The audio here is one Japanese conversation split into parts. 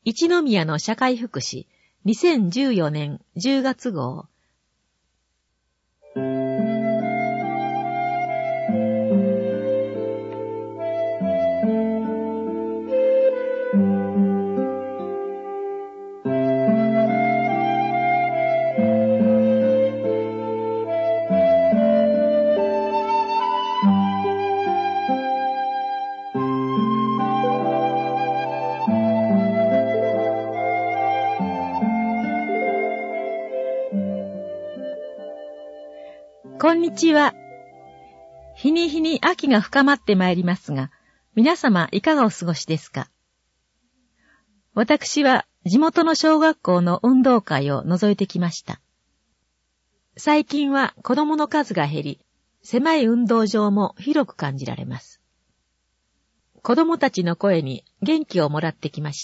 一宮の社会福祉2014年10月号。こんにちは。日に日に秋が深まってまいりますが、皆様いかがお過ごしですか？私は地元の小学校の運動会を覗いてきました。最近は子供の数が減り、狭い運動場も広く感じられます。子供たちの声に元気をもらってきました。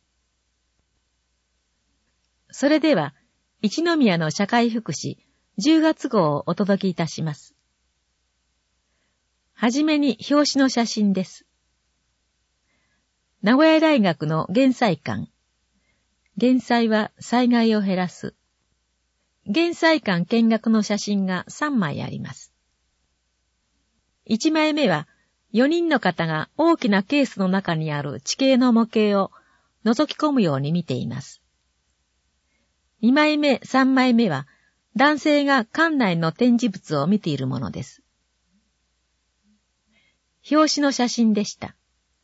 それでは、一宮の社会福祉10月号をお届けいたします。はじめに表紙の写真です。名古屋大学の減災館。減災は災害を減らす。減災館見学の写真が3枚あります。1枚目は4人の方が大きなケースの中にある地形の模型を覗き込むように見ています。2枚目、3枚目は男性が館内の展示物を見ているものです。表紙の写真でした。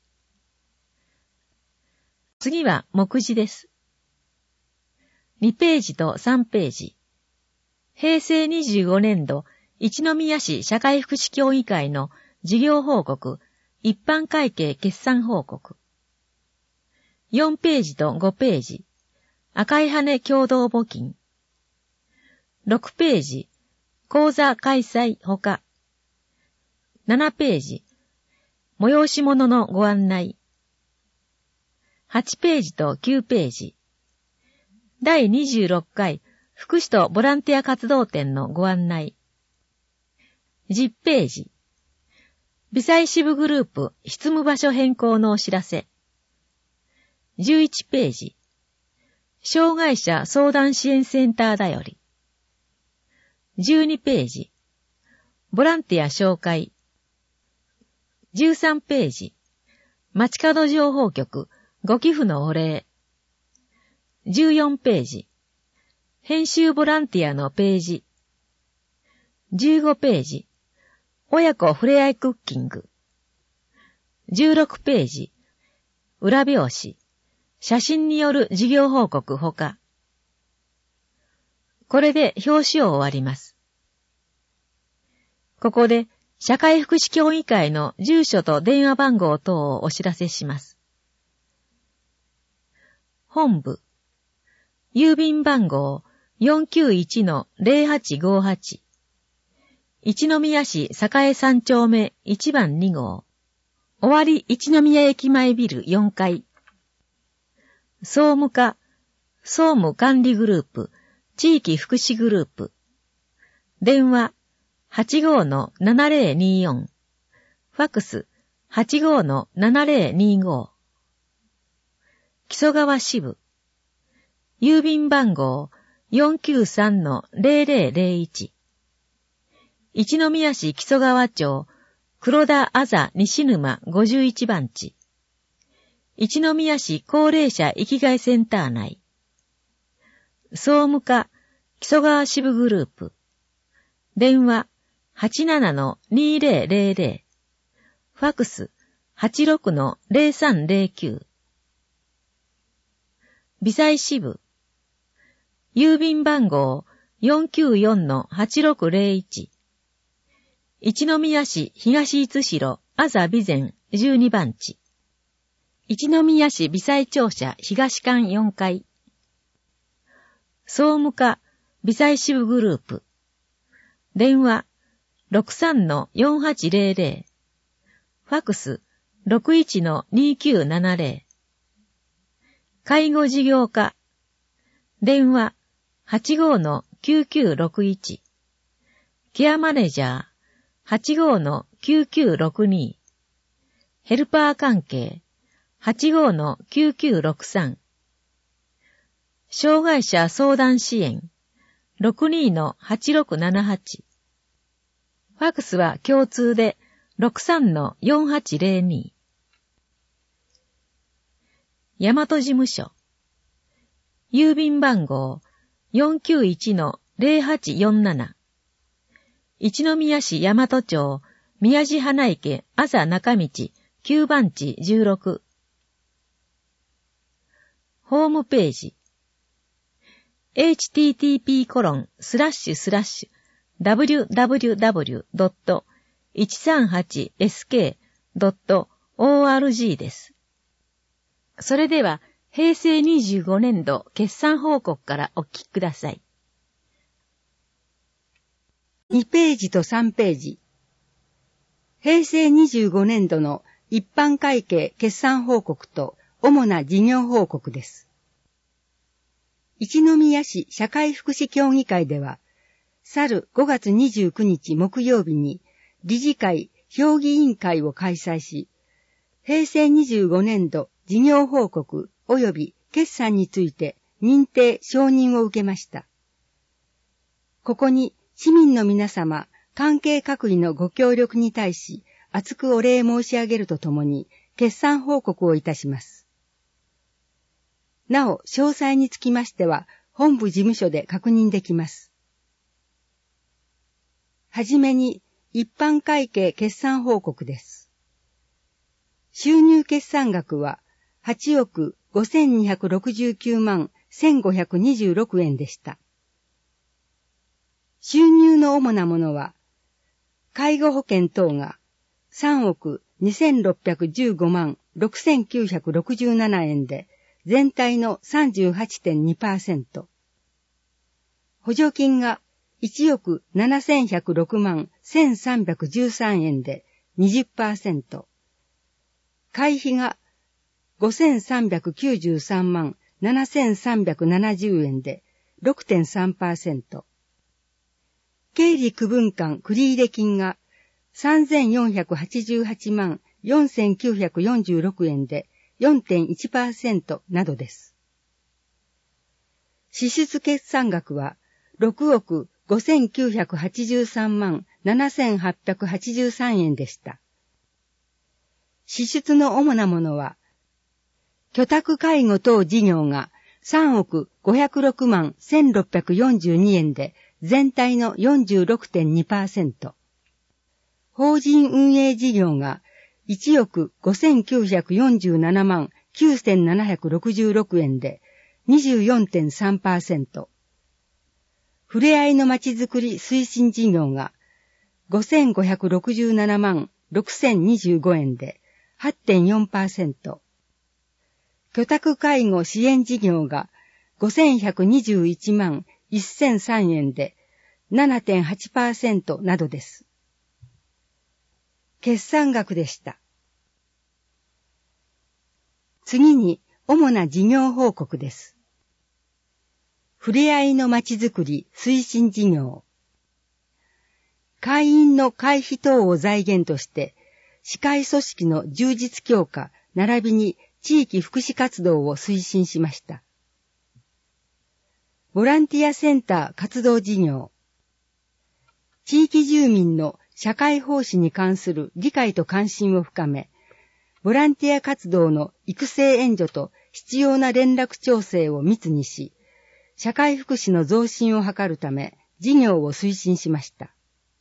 次は目次です。2ページと3ページ。平成25年度一宮市社会福祉協議会の事業報告、一般会計決算報告。4ページと5ページ。赤い羽共同募金。6ページ、講座開催ほか。7ページ、催し物のご案内。8ページと9ページ、第26回福祉とボランティア活動展のご案内。10ページ、微細支部グループ執務場所変更のお知らせ。11ページ、障害者相談支援センターだより。12ページ、ボランティア紹介。13ページ、街角情報局、ご寄付のお礼。14ページ、編集ボランティアのページ。15ページ、親子ふれあいクッキング。16ページ、裏表紙、写真による事業報告ほか。これで表紙を終わります。ここで社会福祉協議会の住所と電話番号等をお知らせします。本部、郵便番号 491-0858 一宮市栄3丁目1番2号尾張一宮駅前ビル4階総務課、総務管理グループ地域福祉グループ。電話 85-7024。ファックス 85-7025。木曽川支部。郵便番号 493-0001。一宮市木曽川町黒田あざ西沼51番地。一宮市高齢者生きがいセンター内。総務課、木曽川支部グループ。電話、87-2000。ファックス、86-0309。微細支部。郵便番号、494-8601。一宮市東津代あざ備前12番地。一宮市微細庁舎東館4階。総務課、微細支部グループ。電話、63-4800。ファックス、61-2970。介護事業課。電話、85-9961。ケアマネージャー、85-9962。ヘルパー関係、85-9963。 障害者相談支援 62-8678。ファックスは共通で 63-4802。大和事務所。郵便番号 491-0847。一宮市大和町宮地花池あざ中道9番地16。ホームページ。http://www.138sk.org です。それでは、平成25年度決算報告からお聞きください。 2ページと3ページ。平成25年度の一般会計決算報告と主な事業報告です。一宮市社会福祉協議会では、去る5月29日木曜日に理事会評議委員会を開催し、平成25年度事業報告及び決算について認定承認を受けました。ここに市民の皆様、関係各位のご協力に対し、厚くお礼申し上げるとともに、決算報告をいたします。なお、詳細につきましては、本部事務所で確認できます。はじめに、一般会計決算報告です。収入決算額は、8億5269万1526円でした。収入の主なものは、介護保険等が3億2615万6967円で、全体の 38.2%。補助金が1億7106万1313円で 20%。会費が5393万7370円で 6.3%。経理区分間繰入金が3488万4946円で 4.1% などです。支出決算額は6億5983万7883円でした。支出の主なものは、居宅介護等事業が3億506万1642円で全体の 46.2%。法人運営事業が1億5947万9766円で 24.3%。ふれあいのまちづくり推進事業が5567万6025円で 8.4%。居宅介護支援事業が5121万1003円で 7.8% などです。決算額でした。次に、主な事業報告です。ふれあいのまちづくり推進事業。会員の会費等を財源として、市会組織の充実強化並びに地域福祉活動を推進しました。ボランティアセンター活動事業。地域住民の社会奉仕に関する理解と関心を深め、ボランティア活動の育成援助と必要な連絡調整を密にし、社会福祉の増進を図るため事業を推進しました。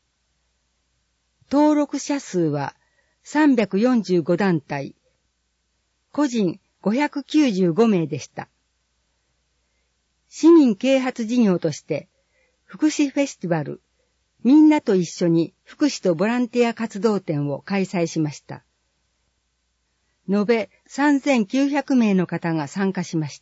登録者数は345団体、個人595名でした。市民啓発事業として、福祉フェスティバル、みんなと一緒に福祉とボランティア活動展を開催しました。延べ3900名の方が参加しました。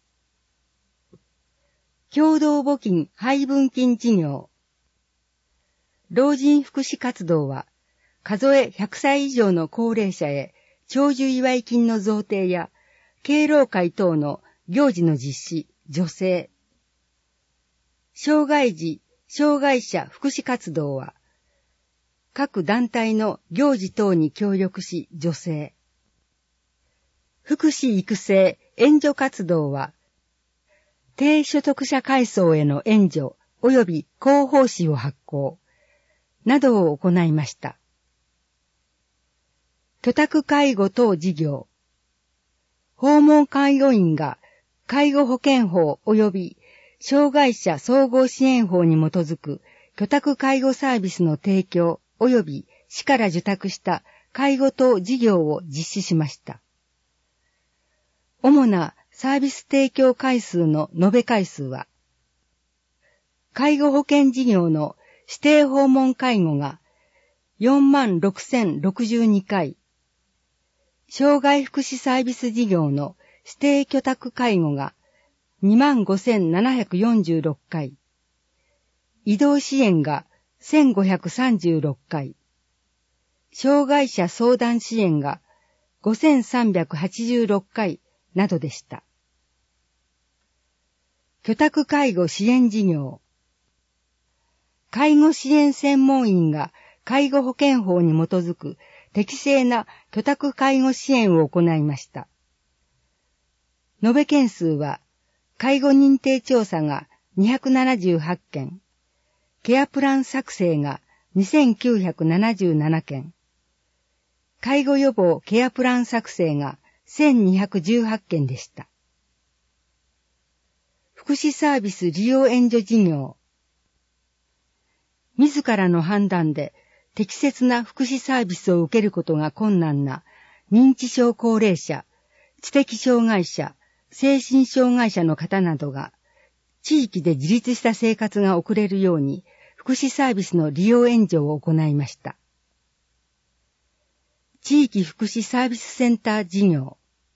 共同募金配分金事業。老人福祉活動は、数え100歳以上の高齢者へ長寿祝い金の贈呈や、敬老会等の行事の実施、助成。障害児、障害者福祉活動は、各団体の行事等に協力し助成。福祉育成援助活動は、 低所得者階層への援助及び広報誌を発行などを行いました。居宅介護等事業、訪問介護員が介護保険法及び障害者総合支援法に基づく居宅介護サービスの提供及び市から受託した介護等事業を実施しました。主なサービス提供回数の延べ回数は、介護保険事業の指定訪問介護が 46,062 回、障害福祉サービス事業の指定居宅介護が 25,746 回、移動支援が 1,536 回、障害者相談支援が 5,386 回などでした。居宅介護支援事業、介護支援専門員が介護保険法に基づく適正な居宅介護支援を行いました。延べ件数は、介護認定調査が278件、ケアプラン作成が2,977件、介護予防ケアプラン作成が1,218件でした。福祉サービス利用援助事業、自らの判断で適切な福祉サービスを受けることが困難な認知症高齢者、知的障害者、精神障害者の方などが地域で自立した生活が送れるように福祉サービスの利用援助を行いました。地域福祉サービスセンター事業、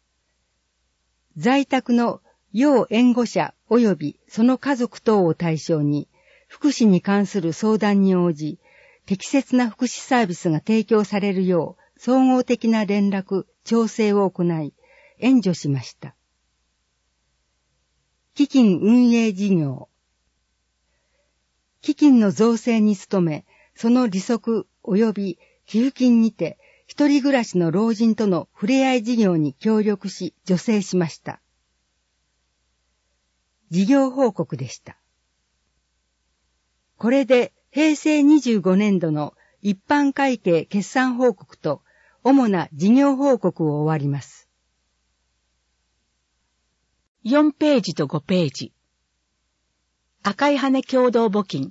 在宅の要援護者及びその家族等を対象に福祉に関する相談に応じ、適切な福祉サービスが提供されるよう総合的な連絡、調整を行い、援助しました。基金運営事業、基金の造成に努め、その利息及び寄付金にて、一人暮らしの老人との触れ合い事業に協力し、助成しました。事業報告でした。これで平成25年度の一般会計決算報告と主な事業報告を終わります。 4ページと5ページ。赤い羽共同募金。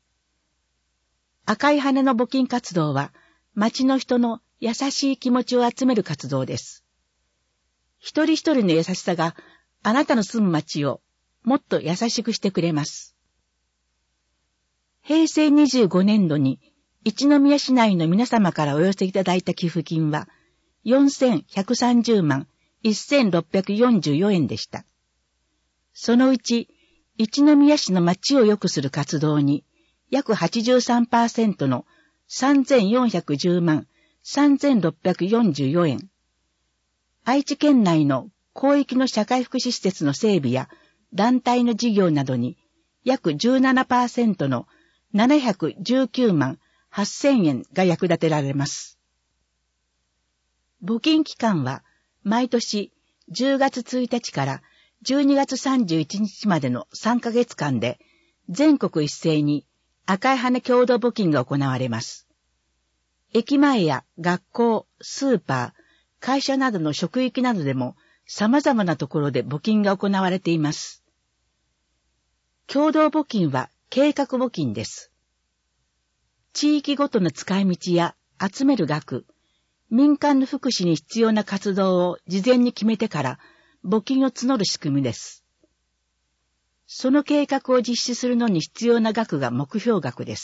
赤い羽の募金活動は、町の人の優しい気持ちを集める活動です。一人一人の優しさがあなたの住む町をもっと優しくしてくれます。平成25年度に一宮市内の皆様からお寄せいただいた寄付金は 4,130 万 1,644 円でした。そのうち一宮市の町を良くする活動に約 83% の 3,410 万3,644 円。愛知県内の広域の社会福祉施設の整備や団体の事業などに約 17% の719万8,000円が役立てられます。募金期間は毎年10月1日から12月31日までの3ヶ月間で全国一斉に赤い羽共同募金が行われます。駅前や学校、スーパー、会社などの職域などでも様々なところで募金が行われています。共同募金は計画募金です。地域ごとの使い道や集める額、民間の福祉に必要な活動を事前に決めてから募金を募る仕組みです。その計画を実施するのに必要な額が目標額です。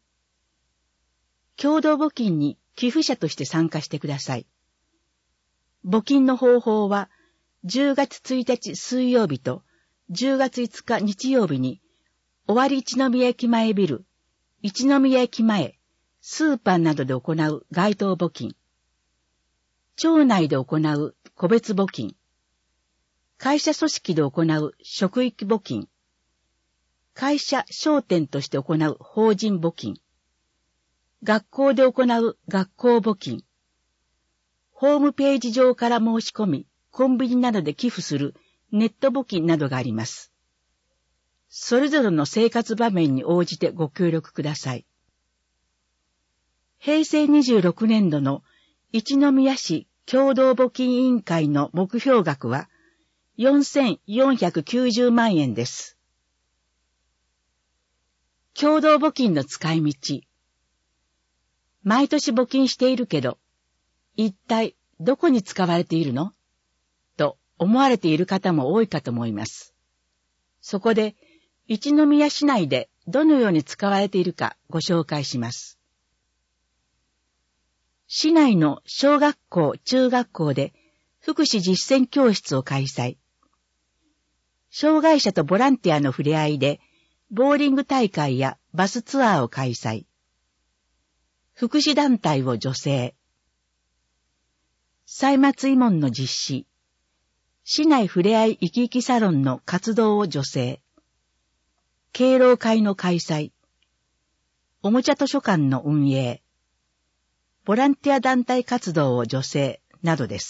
共同募金に寄付者として参加してください。募金の方法は10月1日水曜日と10月5日日曜日に尾張一宮駅前ビル、一宮駅前、スーパーなどで行う街頭募金、町内で行う個別募金、会社組織で行う職域募金、会社商店として行う法人募金、学校で行う学校募金、ホームページ上から申し込み、コンビニなどで寄付するネット募金などがあります。 それぞれの生活場面に応じてご協力ください。平成26年度の一宮市共同募金委員会の目標額は4490万円です。共同募金の使い道。毎年募金しているけど、一体どこに使われているの？と思われている方も多いかと思います。そこで、一宮市内でどのように使われているかご紹介します。市内の小学校、中学校で福祉実践教室を開催。障害者とボランティアの触れ合いで、ボーリング大会やバスツアーを開催。福祉団体を助成。歳末慰問の実施。市内ふれあい生き生きサロンの活動を助成。敬老会の開催。おもちゃ図書館の運営。ボランティア団体活動を助成などです。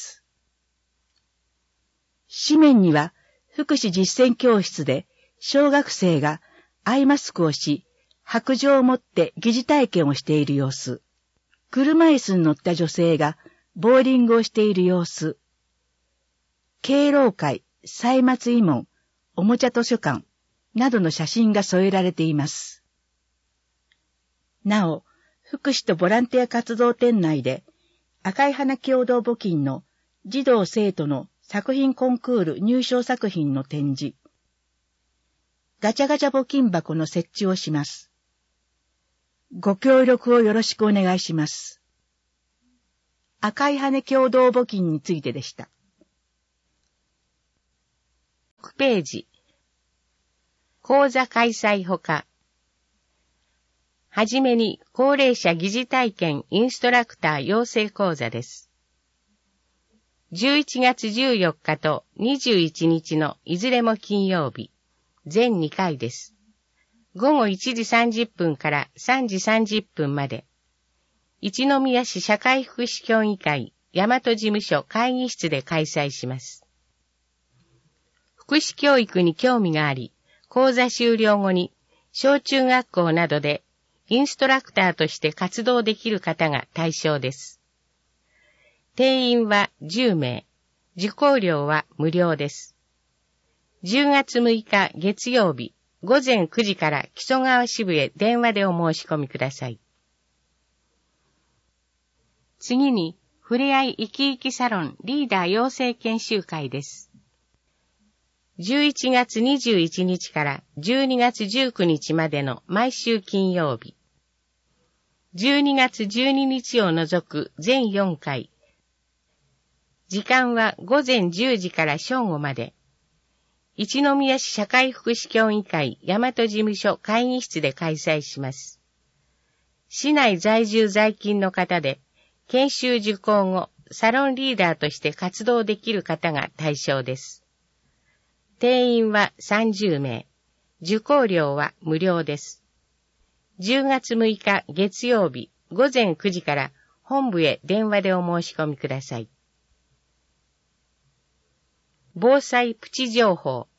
紙面には福祉実践教室で小学生がアイマスクをし、白杖を持って疑似体験をしている様子。車椅子に乗った女性がボーリングをしている様子。敬老会、歳末慰問、おもちゃ図書館などの写真が添えられています。なお、福祉とボランティア活動展内で赤い花共同募金の児童生徒の作品コンクール入賞作品の展示。ガチャガチャ募金箱の設置をします。ご協力をよろしくお願いします。赤い羽共同募金についてでした。 6ページ。講座開催ほか。はじめに高齢者疑似体験インストラクター養成講座です。11月14日と21日のいずれも金曜日、全2回です。午後1時30分から3時30分まで、一宮市社会福祉協議会大和事務所会議室で開催します。福祉教育に興味があり、講座終了後に小中学校などでインストラクターとして活動できる方が対象です。定員は10名、受講料は無料です。10月6日月曜日午前9時から木曽川支部へ電話でお申し込みください。次に、ふれあい生き生きサロンリーダー養成研修会です。11月21日から12月19日までの毎週金曜日。12月12日を除く全4回。時間は午前10時から正午まで。一宮市社会福祉協議会大和事務所会議室で開催します。市内在住在勤の方で、研修受講後、サロンリーダーとして活動できる方が対象です。定員は30名。受講料は無料です。10月6日月曜日午前9時から本部へ電話でお申し込みください。防災プチ情報。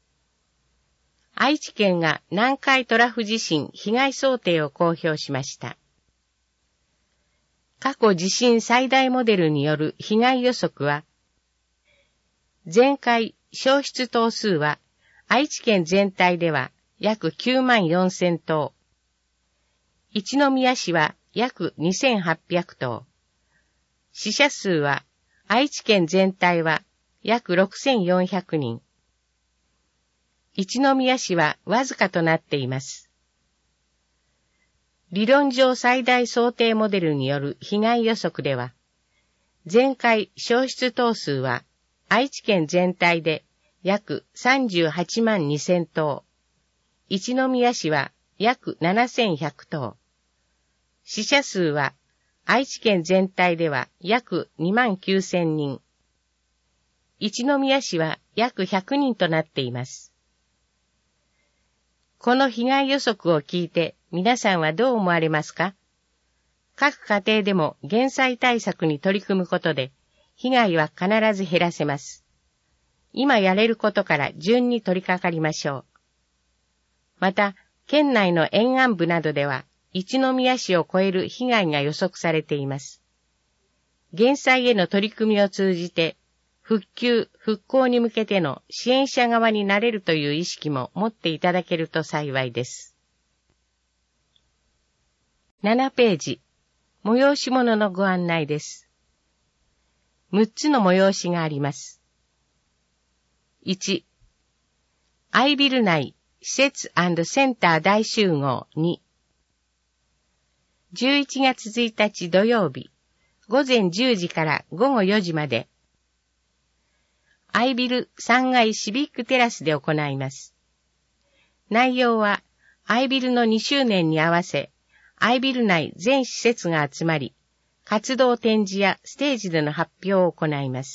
愛知県が南海トラフ地震被害想定を公表しました。過去地震最大モデルによる被害予測は、前回焼失棟数は愛知県全体では約9万4000棟、一宮市は約2800棟、死者数は愛知県全体は約6400人、一宮市はわずかとなっています。理論上最大想定モデルによる被害予測では、前回焼失棟数は愛知県全体で約38万2000棟、一宮市は約7100棟、死者数は愛知県全体では約2万9000人、一宮市は約100人となっています。この被害予測を聞いて皆さんはどう思われますか？各家庭でも減災対策に取り組むことで被害は必ず減らせます。今やれることから順に取り掛かりましょう。 また、県内の沿岸部などでは、一宮市を超える被害が予測されています。減災への取り組みを通じて、復旧・復興に向けての支援者側になれるという意識も持っていただけると幸いです。7ページ、催し物のご案内です。6つの催しがあります。1、Iビル内施設&センター大集合2、11月1日土曜日、午前10時から午後4時まで、アイビル3階シビックテラスで行います。内容は、アイビルの2周年に合わせ、アイビル内全施設が集まり、活動展示やステージでの発表を行います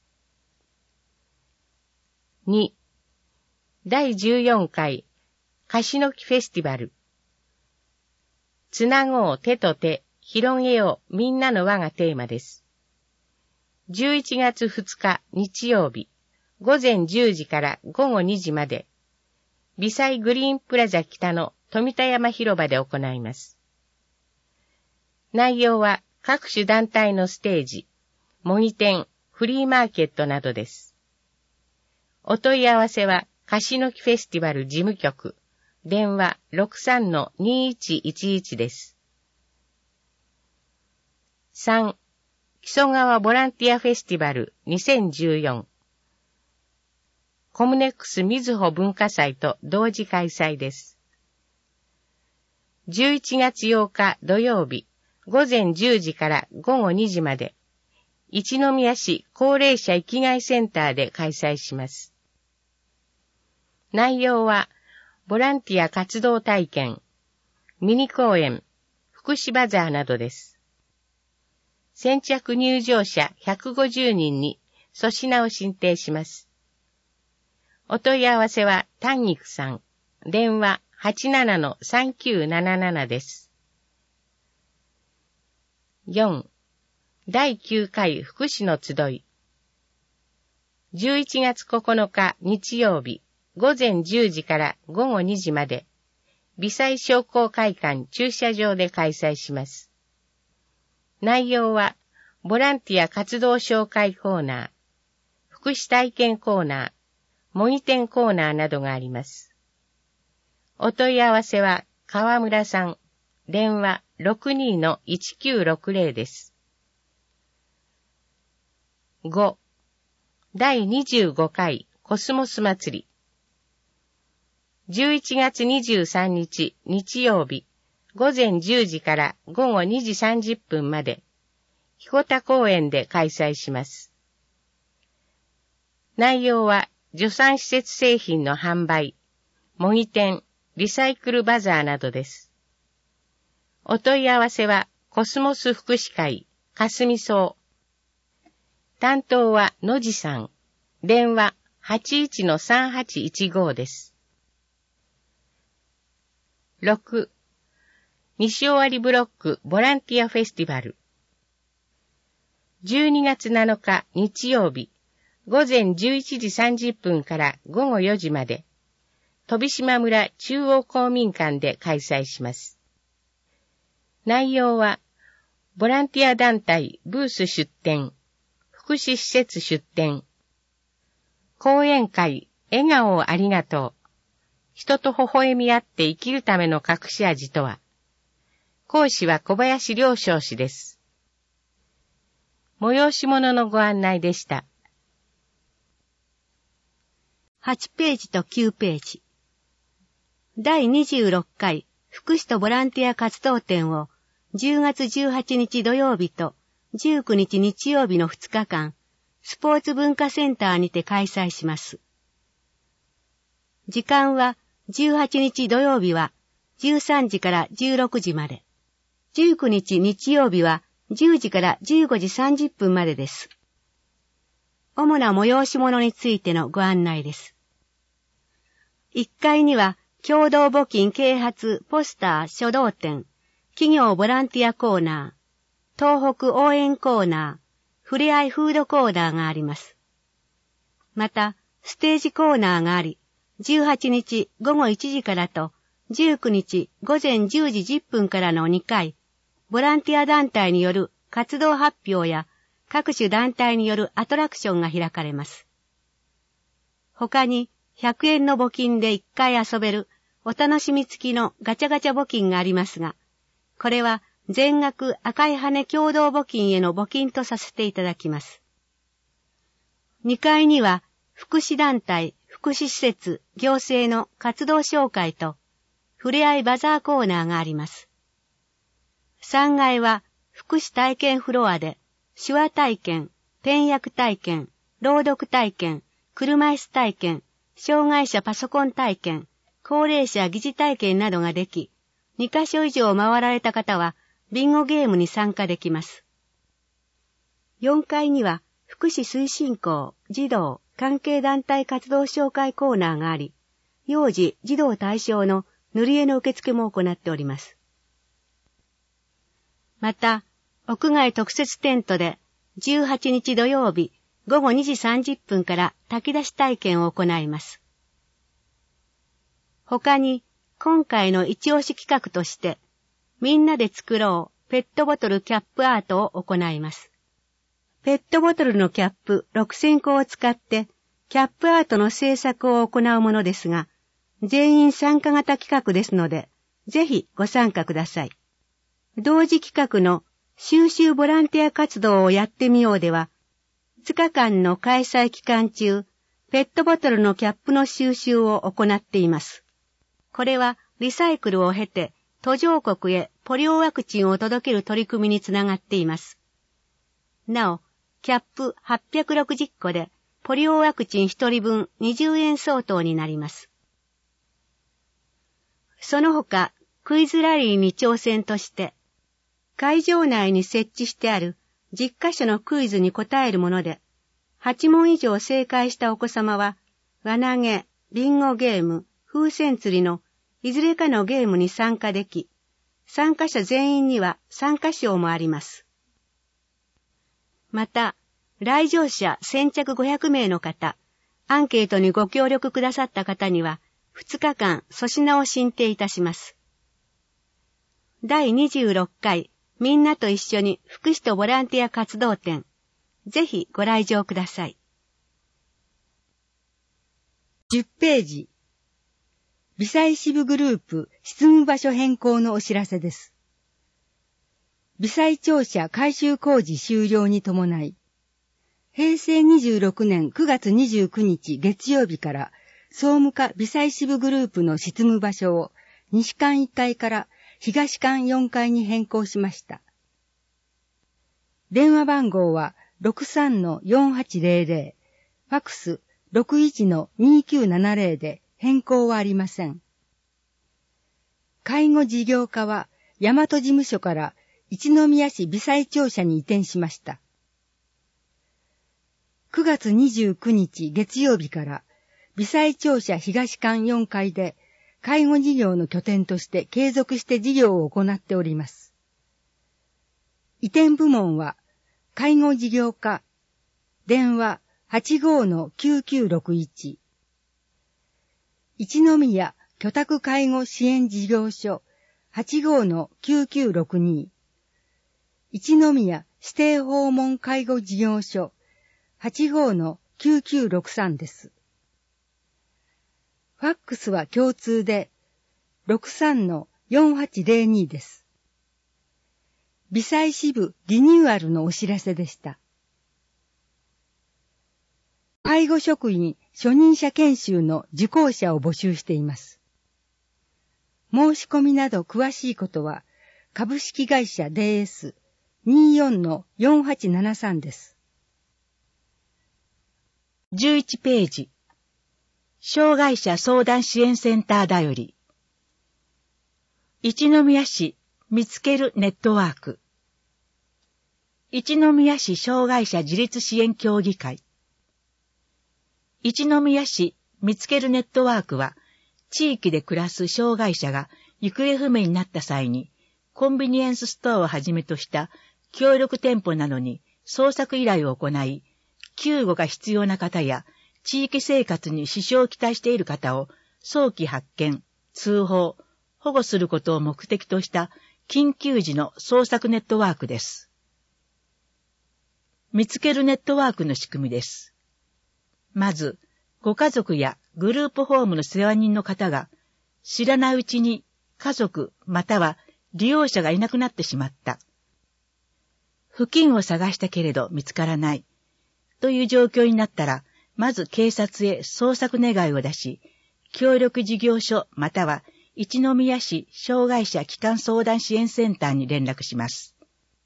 。2、第14回樫の木フェスティバル。つなごう手と手、広げようみんなの輪がテーマです。11月2日日曜日、午前10時から午後2時まで、微細グリーンプラザ北の富田山広場で行います。内容は各種団体のステージ、模擬店、フリーマーケットなどです。お問い合わせは、樫の木フェスティバル事務局、電話 63-2111 です。3、木曽川ボランティアフェスティバル2014。コムネックスみずほ文化祭と同時開催です。11月8日土曜日、午前10時から午後2時まで、一宮市高齢者生きがいセンターで開催します。内容は、ボランティア活動体験、ミニ公演、福祉バザーなどです。先着入場者150人に粗品を進呈します。お問い合わせは丹肉さん、電話 87-3977 です。4、第9回福祉の集い。11月9日日曜日、午前10時から午後2時まで、微細商工会館駐車場で開催します。内容は、ボランティア活動紹介コーナー、福祉体験コーナー、模擬店コーナーなどがあります。お問い合わせは、川村さん、電話 62-1960 です。5、第25回コスモス祭り。11月23日日曜日、午前10時から午後2時30分まで、彦田公園で開催します。内容は、助産施設製品の販売、模擬店、リサイクルバザーなどです。お問い合わせは、コスモス福祉会、霞荘。担当は野地さん。電話 81-3815 です。6、西尾張ブロックボランティアフェスティバル。12月7日日曜日、午前11時30分から午後4時まで、飛島村中央公民館で開催します。内容は、ボランティア団体ブース出展、福祉施設出展、講演会、笑顔をありがとう。人と微笑み合って生きるための隠し味とは。講師は小林良昌氏です。催し物のご案内でした。 8ページと9ページ。第26回福祉とボランティア活動展を10月18日土曜日と19日日曜日の2日間、スポーツ文化センターにて開催します。時間は18日土曜日は13時から16時まで、19日日曜日は10時から15時30分までです。主な催し物についてのご案内です。1階には共同募金啓発ポスター書道展、企業ボランティアコーナー、東北応援コーナー、ふれあいフードコーナーがあります。また、ステージコーナーがあり、 18日午後1時からと、19日午前10時10分からの2回、ボランティア団体による活動発表や各種団体によるアトラクションが開かれます。他に100円の募金で1回遊べるお楽しみ付きのガチャガチャ募金がありますが、これは全額赤い羽共同募金への募金とさせていただきます。2階には福祉団体、福祉施設、行政の活動紹介とふれあいバザーコーナーがあります。3階は福祉体験フロアで手話体験、ペン役体験、朗読体験、車椅子体験、障害者パソコン体験、高齢者疑似体験などができ、2カ所以上回られた方はビンゴゲームに参加できます。4階には福祉推進校、児童、関係団体活動紹介コーナーがあり、幼児、児童対象の塗り絵の受付も行っております。また、屋外特設テントで18日土曜日午後2時30分から炊き出し体験を行います。他に、今回の一押し企画として、みんなで作ろうペットボトルキャップアートを行います。ペットボトルのキャップ6000個を使って、キャップアートの制作を行うものですが、全員参加型企画ですので、ぜひご参加ください。同時企画の収集ボランティア活動をやってみようでは、2日間の開催期間中、ペットボトルのキャップの収集を行っています。これはリサイクルを経て途上国へポリオワクチンを届ける取り組みにつながっています。なお、キャップ860個でポリオワクチン1人分20円相当になります。その他、クイズラリーに挑戦として、会場内に設置してある10カ所のクイズに答えるもので、8問以上正解したお子様は、輪投げ、ビンゴゲーム、風船釣りのいずれかのゲームに参加でき、参加者全員には参加賞もあります。また、来場者先着500名の方、アンケートにご協力くださった方には、2日間粗品を進呈いたします。第26回みんなと一緒に福祉とボランティア活動展、ぜひご来場ください。 10ページ。微細支部グループ執務場所変更のお知らせです。微細庁舎改修工事終了に伴い、平成26年9月29日月曜日から総務課微細支部グループの執務場所を西館1階から東館4階に変更しました。電話番号は 63-4800、ファクス 61-2970 で変更はありません。介護事業課は大和事務所から一宮市微細庁舎に移転しました。9月29日月曜日から微細庁舎東館4階で介護事業の拠点として継続して事業を行っております。移転部門は介護事業課、電話 85-9961、一宮居宅介護支援事業所 85-9962、一宮指定訪問介護事業所 85-9963 です。ファックスは共通で 63-4802 です。微細支部リニューアルのお知らせでした。介護職員初任者研修の受講者を募集しています。申し込みなど詳しいことは株式会社 DS24-4873 です。 11ページ。障害者相談支援センターだより。一宮市見つけるネットワーク。一宮市障害者自立支援協議会。一宮市見つけるネットワークは、地域で暮らす障害者が行方不明になった際に、コンビニエンスストアをはじめとした協力店舗などに捜索依頼を行い、救護が必要な方や地域生活に支障をきたしている方を早期発見、通報、保護することを目的とした緊急時の捜索ネットワークです。見つけるネットワークの仕組みです。まず、ご家族やグループホームの世話人の方が知らないうちに家族または利用者がいなくなってしまった。付近を探したけれど見つからないという状況になったら、まず警察へ捜索願いを出し、協力事業所または一宮市障害者帰還相談支援センターに連絡します。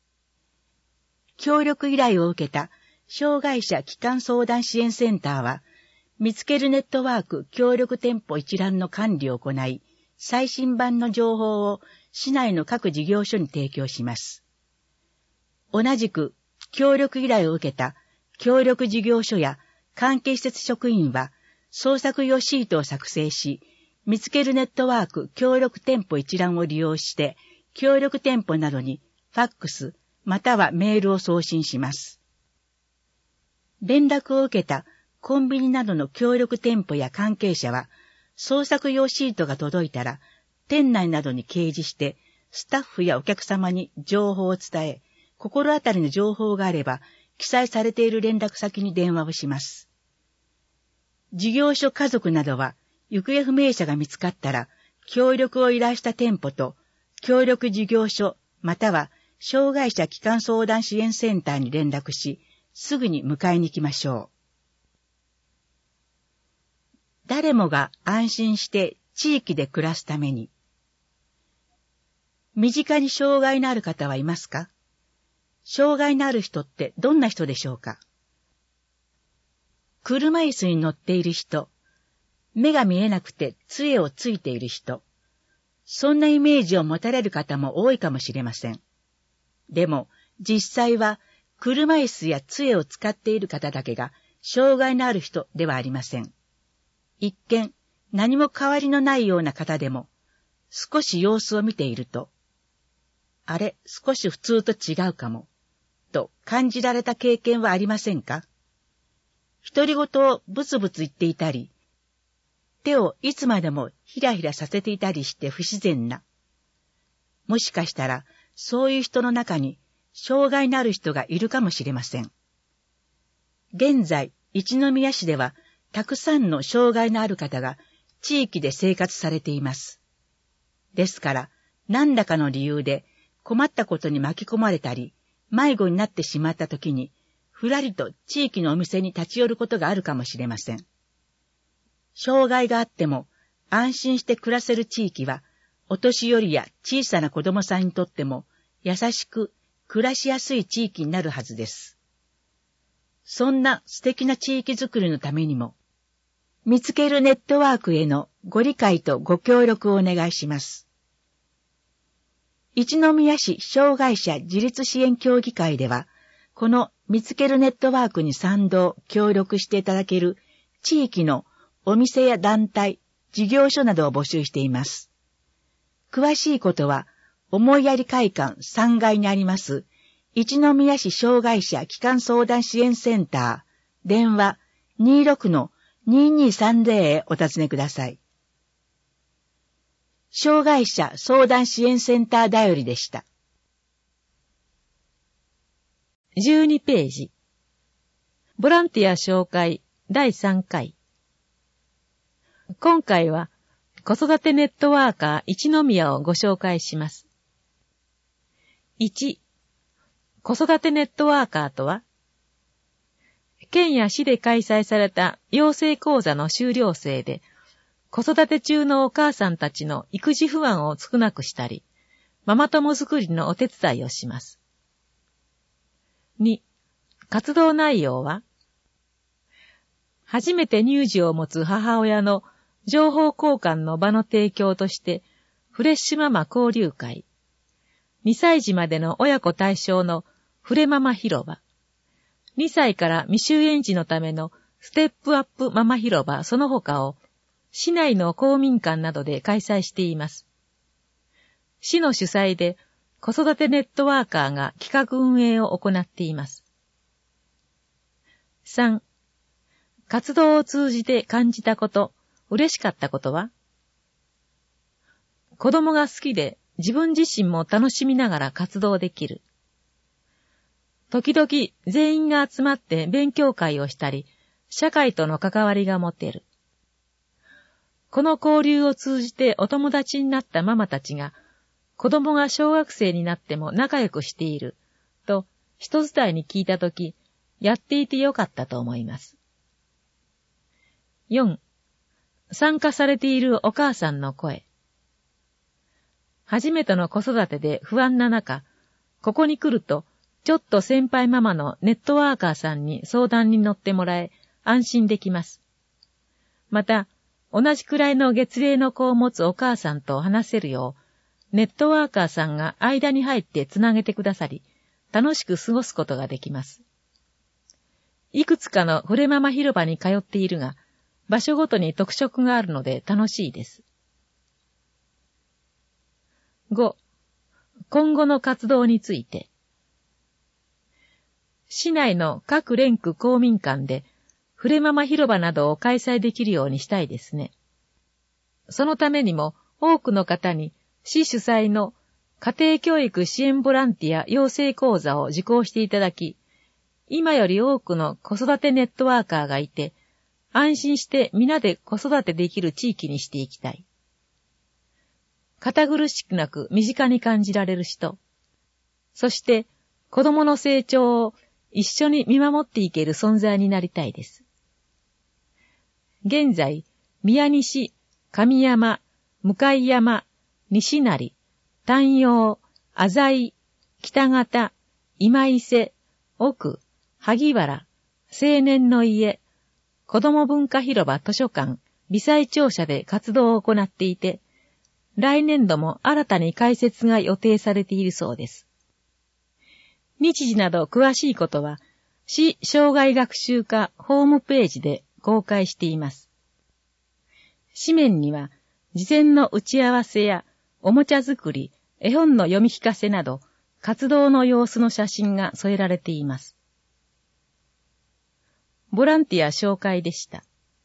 協力依頼を受けた障害者帰還相談支援センターは、見つけるネットワーク協力店舗一覧の管理を行い、最新版の情報を市内の各事業所に提供します。同じく、協力依頼を受けた協力事業所や関係施設職員は、捜索用シートを作成し、見つけるネットワーク協力店舗一覧を利用して、協力店舗などにファックスまたはメールを送信します。連絡を受けたコンビニなどの協力店舗や関係者は、捜索用シートが届いたら、店内などに掲示して、スタッフやお客様に情報を伝え、心当たりの情報があれば、記載されている連絡先に電話をします。事業所家族などは、行方不明者が見つかったら、協力を依頼した店舗と、協力事業所、または、障害者帰還相談支援センターに連絡し、すぐに迎えに行きましょう。誰もが安心して地域で暮らすために。身近に障害のある方はいますか？障害のある人ってどんな人でしょうか？車椅子に乗っている人、目が見えなくて杖をついている人、そんなイメージを持たれる方も多いかもしれません。でも、実際は車椅子や杖を使っている方だけが障害のある人ではありません。一見、何も変わりのないような方でも、少し様子を見ていると、あれ、少し普通と違うかも、と感じられた経験はありませんか？独り言をブツブツ言っていたり、手をいつまでもひらひらさせていたりして不自然な。もしかしたら、そういう人の中に、障害のある人がいるかもしれません。現在、一宮市では、たくさんの障害のある方が地域で生活されています。ですから、何らかの理由で困ったことに巻き込まれたり、迷子になってしまったときに、ふらりと地域のお店に立ち寄ることがあるかもしれません。障害があっても安心して暮らせる地域は、お年寄りや小さな子供さんにとっても優しく暮らしやすい地域になるはずです。そんな素敵な地域づくりのためにも、見つけるネットワークへのご理解とご協力をお願いします。一宮市障害者自立支援協議会では、この見つけるネットワークに賛同、協力していただける地域のお店や団体、事業所などを募集しています。詳しいことは、思いやり会館3階にあります、一宮市障害者帰還相談支援センター、電話 26-2230 へお尋ねください。障害者相談支援センターだよりでした。 12ページ。ボランティア紹介第3回。今回は子育てネットワーカー一宮をご紹介します。1、子育てネットワーカーとは、県や市で開催された養成講座の修了生で、子育て中のお母さんたちの育児不安を少なくしたり、ママ友作りのお手伝いをします。2、活動内容は、初めて乳児を持つ母親の情報交換の場の提供として、フレッシュママ交流会、2歳児までの親子対象のフレママ広場、2歳から未就園児のためのステップアップママ広場その他を市内の公民館などで開催しています。市の主催で子育てネットワーカーが企画運営を行っています。3、 活動を通じて感じたこと、嬉しかったことは？子供が好きで自分自身も楽しみながら活動できる。時々全員が集まって勉強会をしたり、社会との関わりが持てる。この交流を通じてお友達になったママたちが、子供が小学生になっても仲良くしている、と人伝いに聞いたとき、やっていてよかったと思います。4. 参加されているお母さんの声。初めての子育てで不安な中、ここに来ると、ちょっと先輩ママのネットワーカーさんに相談に乗ってもらえ、安心できます。また、同じくらいの月齢の子を持つお母さんと話せるよう、ネットワーカーさんが間に入ってつなげてくださり、楽しく過ごすことができます。いくつかのフレママ広場に通っているが、場所ごとに特色があるので楽しいです。5. 今後の活動について。市内の各連区公民館で、フレママ広場などを開催できるようにしたいですね。そのためにも多くの方に市主催の家庭教育支援ボランティア養成講座を受講していただき、今より多くの子育てネットワーカーがいて、安心して皆で子育てできる地域にしていきたい。堅苦しくなく身近に感じられる人、そして子供の成長を一緒に見守っていける存在になりたいです。現在、宮西、上山、向山、西成、丹陽、浅井、北方、今伊勢、奥、萩原、青年の家、子ども文化広場図書館、微細庁舎で活動を行っていて、来年度も新たに開設が予定されているそうです。日時など詳しいことは、市障害学習課ホームページで公開しています。紙面には、事前の打ち合わせやおもちゃ作り、絵本の読み聞かせなど、活動の様子の写真が添えられています。ボランティア紹介でした。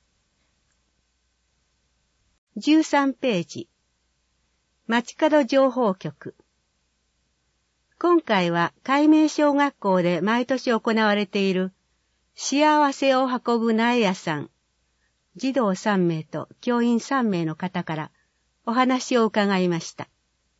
13ページ。街角情報局。今回は海明小学校で毎年行われている幸せを運ぶ苗屋さん、児童3名と教員3名の方からお話を伺いました。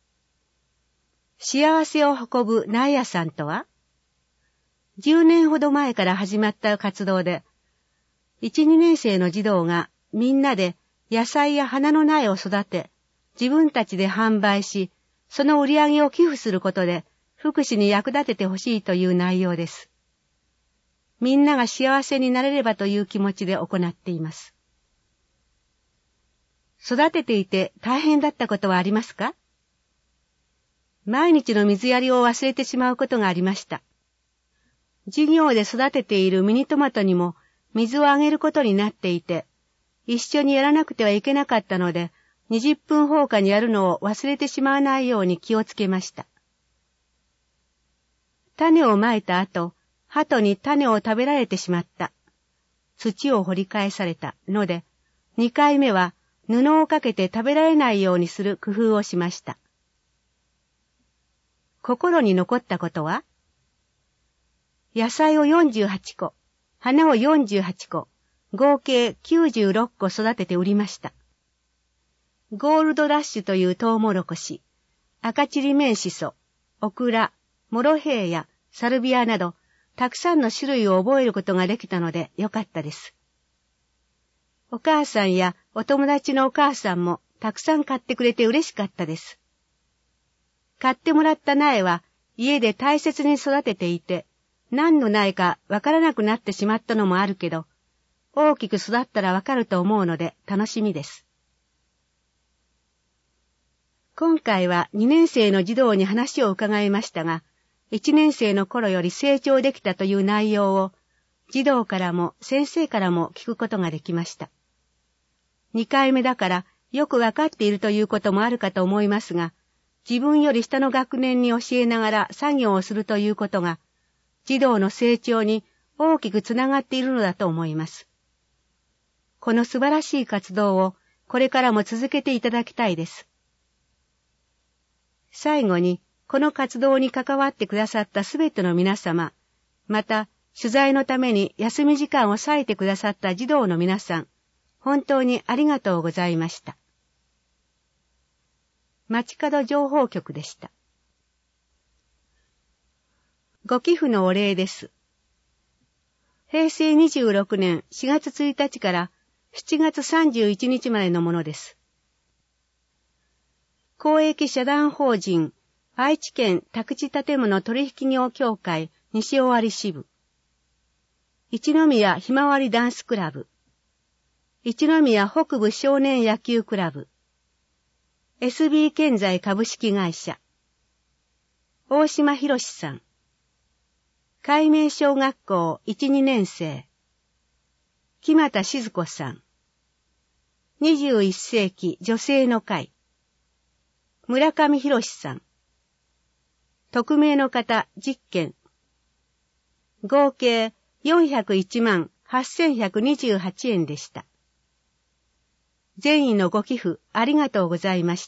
幸せを運ぶ苗屋さんとは、10年ほど前から始まった活動で、1、2年生の児童がみんなで野菜や花の苗を育て、自分たちで販売し、その売り上げを寄付することで、福祉に役立ててほしいという内容です。みんなが幸せになれればという気持ちで行っています。育てていて大変だったことはありますか？毎日の水やりを忘れてしまうことがありました。授業で育てているミニトマトにも水をあげることになっていて、一緒にやらなくてはいけなかったので、20分放課にやるのを忘れてしまわないように気をつけました。種をまいた後、鳩に種を食べられてしまった。土を掘り返されたので、2回目は布をかけて食べられないようにする工夫をしました。心に残ったことは？野菜を48個、花を48個、合計96個育てて売りました。ゴールドラッシュというトウモロコシ、赤チリメンシソ、オクラ、モロヘイヤ、サルビアなど、たくさんの種類を覚えることができたのでよかったです。お母さんやお友達のお母さんもたくさん買ってくれて嬉しかったです。買ってもらった苗は家で大切に育てていて、何の苗かわからなくなってしまったのもあるけど、大きく育ったらわかると思うので楽しみです。今回は2年生の児童に話を伺いましたが、1年生の頃より成長できたという内容を、児童からも先生からも聞くことができました。2回目だからよくわかっているということもあるかと思いますが、自分より下の学年に教えながら作業をするということが、児童の成長に大きくつながっているのだと思います。 この素晴らしい活動をこれからも続けていただきたいです。最後に、この活動に関わってくださったすべての皆様、また、取材のために休み時間を割いてくださった児童の皆さん、本当にありがとうございました。街角情報局でした。ご寄付のお礼です。平成26年4月1日から7月31日までのものです。公益社団法人愛知県宅地建物取引業協会西尾張支部、一宮ひまわりダンスクラブ、一宮北部少年野球クラブ、SB 建材株式会社、大島博さん、海明小学校 1,2 年生、木俣静子さん、21世紀女性の会、村上博さん、匿名の方10件、合計401万8128円でした。善意のご寄付ありがとうございました。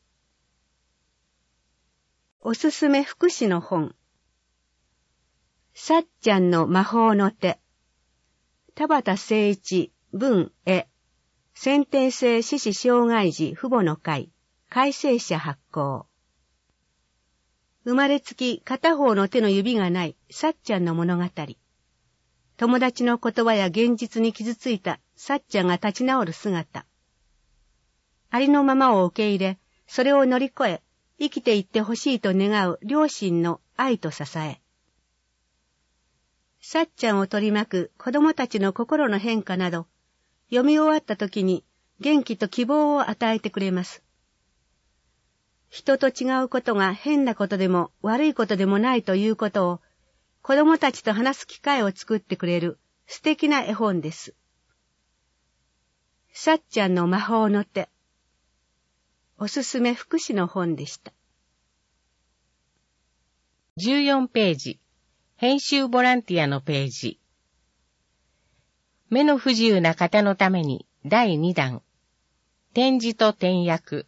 おすすめ福祉の本。さっちゃんの魔法の手。田畑誠一文絵。先天性四肢障害児父母の会。改正者発行。生まれつき片方の手の指がないさっちゃんの物語。友達の言葉や現実に傷ついたさっちゃんが立ち直る姿。ありのままを受け入れ、それを乗り越え、生きていってほしいと願う両親の愛と支え。さっちゃんを取り巻く子供たちの心の変化など、読み終わった時に元気と希望を与えてくれます。人と違うことが変なことでも悪いことでもないということを、子供たちと話す機会を作ってくれる素敵な絵本です。さっちゃんの魔法の手。おすすめ福祉の本でした。 14ページ。編集ボランティアのページ。目の不自由な方のために第2弾。点字と点訳。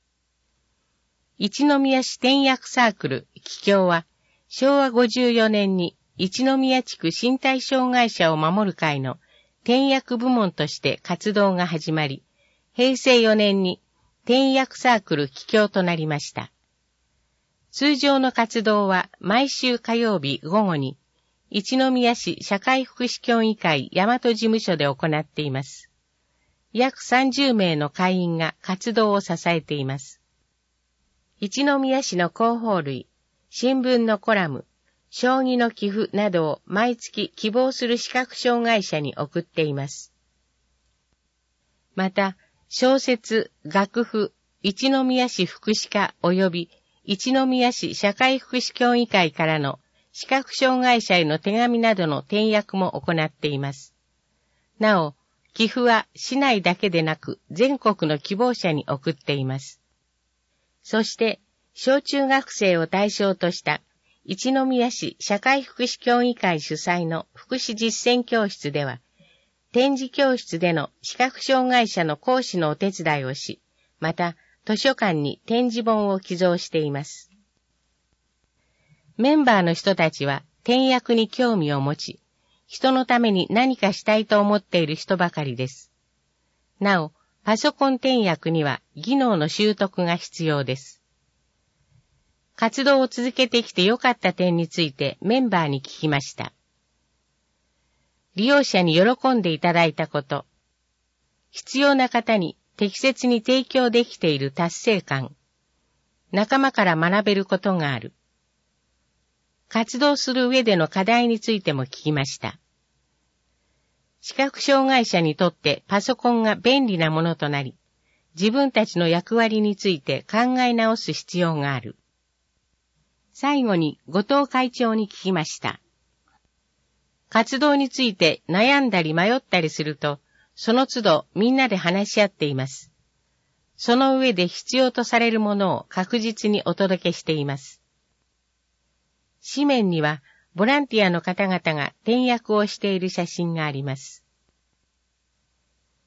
一宮市点訳サークル桔梗は昭和54年に一宮地区身体障害者を守る会の点訳部門として活動が始まり、平成4年に点訳サークル桔梗となりました。通常の活動は毎週火曜日午後に一宮市社会福祉協議会大和事務所で行っています。約30名の会員が活動を支えています。一宮市の広報類、新聞のコラム、将棋の寄付などを毎月希望する視覚障害者に送っています。また、小説、楽譜、一宮市福祉課及び一宮市社会福祉協議会からの視覚障害者への手紙などの点訳も行っています。なお、寄付は市内だけでなく全国の希望者に送っています。そして、小中学生を対象とした一宮市社会福祉協議会主催の福祉実践教室では、展示教室での視覚障害者の講師のお手伝いをし、また図書館に展示本を寄贈しています。メンバーの人たちは点訳に興味を持ち、人のために何かしたいと思っている人ばかりです。なお、パソコン点訳には技能の習得が必要です。活動を続けてきて良かった点についてメンバーに聞きました。利用者に喜んでいただいたこと、必要な方に適切に提供できている達成感、仲間から学べることがある。活動する上での課題についても聞きました。視覚障害者にとってパソコンが便利なものとなり、自分たちの役割について考え直す必要がある。最後に後藤会長に聞きました。活動について悩んだり迷ったりすると、その都度みんなで話し合っています。その上で必要とされるものを確実にお届けしています。紙面にはボランティアの方々が点訳をしている写真があります。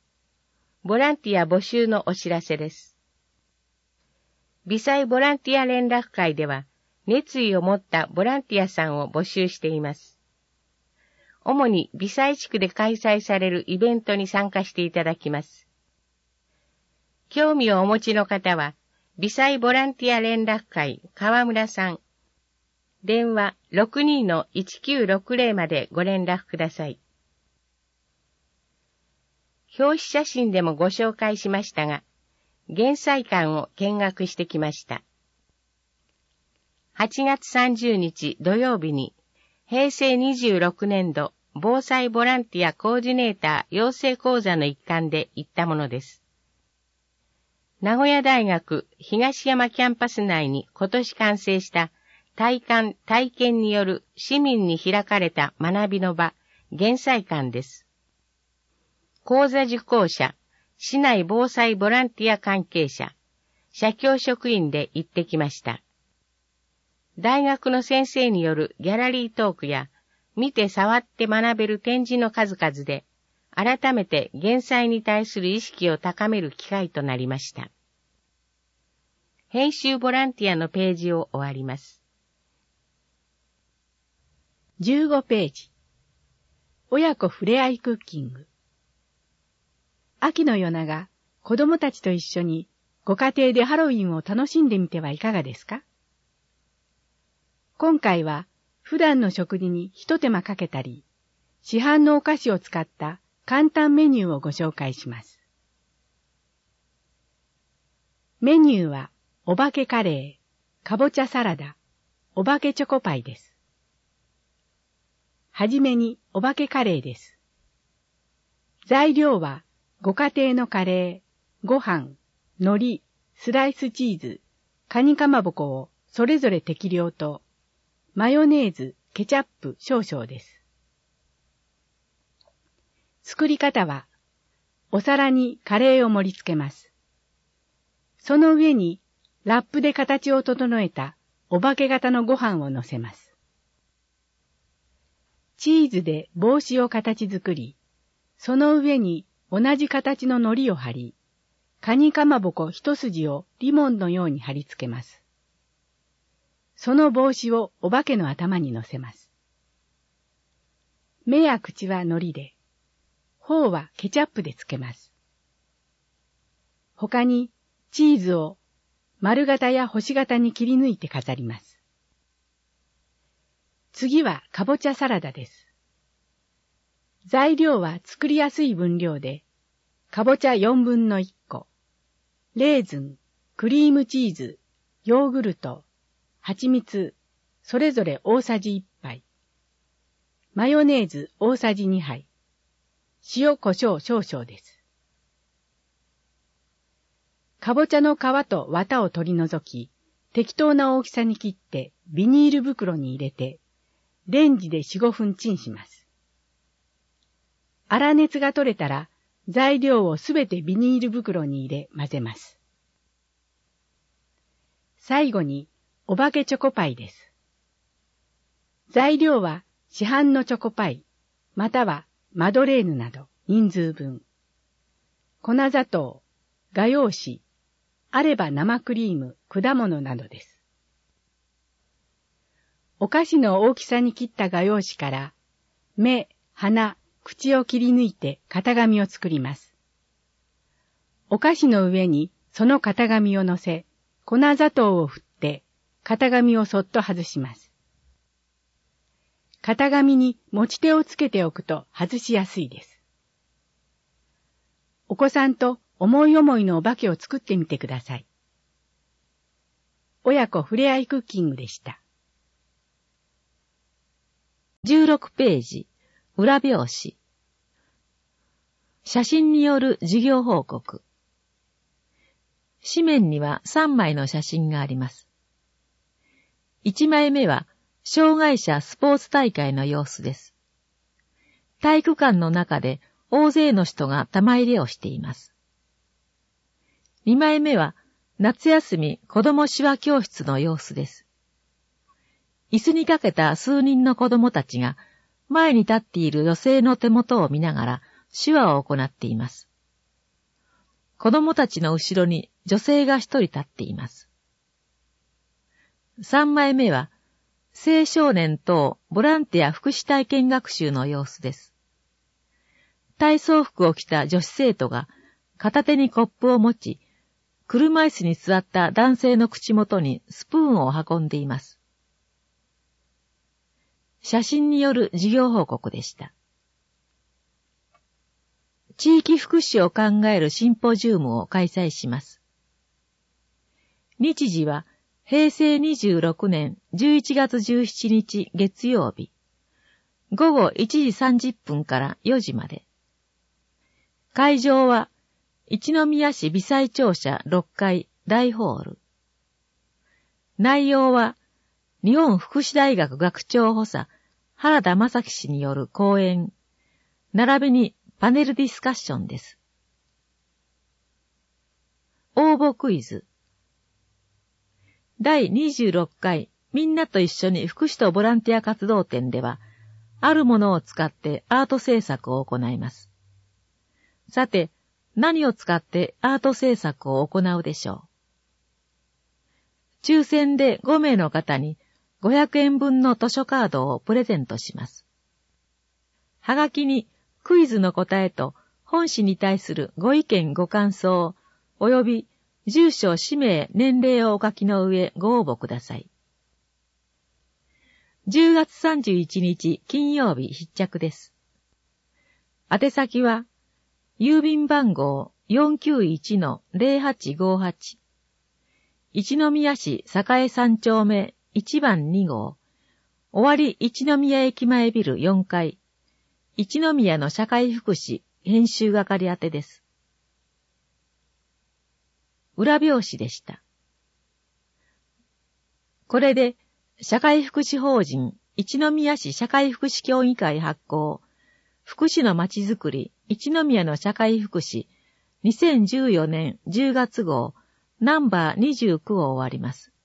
ボランティア募集のお知らせです。微細ボランティア連絡会では、熱意を持ったボランティアさんを募集しています。主に微細地区で開催されるイベントに参加していただきます。興味をお持ちの方は、微細ボランティア連絡会川村さん、電話 62-1960 までご連絡ください。表紙写真でもご紹介しましたが、減災館を見学してきました。8月30日土曜日に、平成26年度防災ボランティアコーディネーター養成講座の一環で行ったものです。名古屋大学東山キャンパス内に今年完成した体験による市民に開かれた学びの場、減災館です。講座受講者、市内防災ボランティア関係者、社協職員で行ってきました。大学の先生によるギャラリートークや、見て触って学べる展示の数々で、改めて減災に対する意識を高める機会となりました。編集ボランティアのページを終わります。 15ページ。親子ふれあいクッキング。秋の夜長、子供たちと一緒にご家庭でハロウィンを楽しんでみてはいかがですか？今回は普段の食事に一手間かけたり、市販のお菓子を使った簡単メニューをご紹介します。メニューはお化けカレー、かぼちゃサラダ、お化けチョコパイです。はじめにお化けカレーです。材料はご家庭のカレー、ご飯、海苔、スライスチーズ、カニかまぼこをそれぞれ適量と、マヨネーズ、ケチャップ少々です。作り方は、お皿にカレーを盛り付けます。その上にラップで形を整えたお化け型のご飯を乗せます。チーズで帽子を形作り、その上に同じ形の海苔を貼り、カニかまぼこ一筋をリボンのように貼り付けます。その帽子をお化けの頭に乗せます。目や口は海苔で、頬はケチャップでつけます。他にチーズを丸型や星型に切り抜いて飾ります。次はかぼちゃサラダです。材料は作りやすい分量で、かぼちゃ4分の1個、レーズン、クリームチーズ、ヨーグルト、蜂蜜、それぞれ大さじ1杯、マヨネーズ大さじ2杯、塩胡椒少々です。かぼちゃの皮と綿を取り除き、適当な大きさに切ってビニール袋に入れて、レンジで 4,5 分チンします。粗熱が取れたら、材料をすべてビニール袋に入れ混ぜます。最後に、お化けチョコパイです。材料は市販のチョコパイ、またはマドレーヌなど人数分。粉砂糖、画用紙、あれば生クリーム、果物などです。お菓子の大きさに切った画用紙から、目、鼻、口を切り抜いて型紙を作ります。お菓子の上にその型紙を乗せ、粉砂糖を振って、型紙をそっと外します。型紙に持ち手をつけておくと外しやすいです。お子さんと思い思いのお化けを作ってみてください。親子ふれあいクッキングでした。 16ページ、裏表紙。写真による授業報告。紙面には3枚の写真があります。1枚目は、障害者スポーツ大会の様子です。体育館の中で大勢の人が玉入れをしています。2枚目は、夏休み子供手話教室の様子です。椅子にかけた数人の子供たちが、前に立っている女性の手元を見ながら手話を行っています。 子供たちの後ろに女性が一人立っています。3枚目は、青少年等ボランティア福祉体験学習の様子です。体操服を着た女子生徒が片手にコップを持ち、車椅子に座った男性の口元にスプーンを運んでいます。写真による授業報告でした。地域福祉を考えるシンポジウムを開催します。日時は平成26年11月17日月曜日、午後1時30分から4時まで。会場は一宮市微細庁舎6階大ホール。内容は日本福祉大学学長補佐原田正樹氏による講演、並びにパネルディスカッションです。応募クイズ。第26回みんなと一緒に福祉とボランティア活動展では、あるものを使ってアート制作を行います。さて、何を使ってアート制作を行うでしょう。抽選で5名の方に500円分の図書カードをプレゼントします。はがきにクイズの答えと本誌に対するご意見ご感想及び住所、氏名、年齢をお書きの上ご応募ください。10月31日金曜日必着です。宛先は郵便番号 491-0858 一宮市栄3丁目1番2号尾張一宮駅前ビル4階一宮の社会福祉編集係宛てです。裏表紙でした。これで社会福祉法人一宮市社会福祉協議会発行福祉のまちづくり一宮の社会福祉2014年10月号ナンバー29を終わります。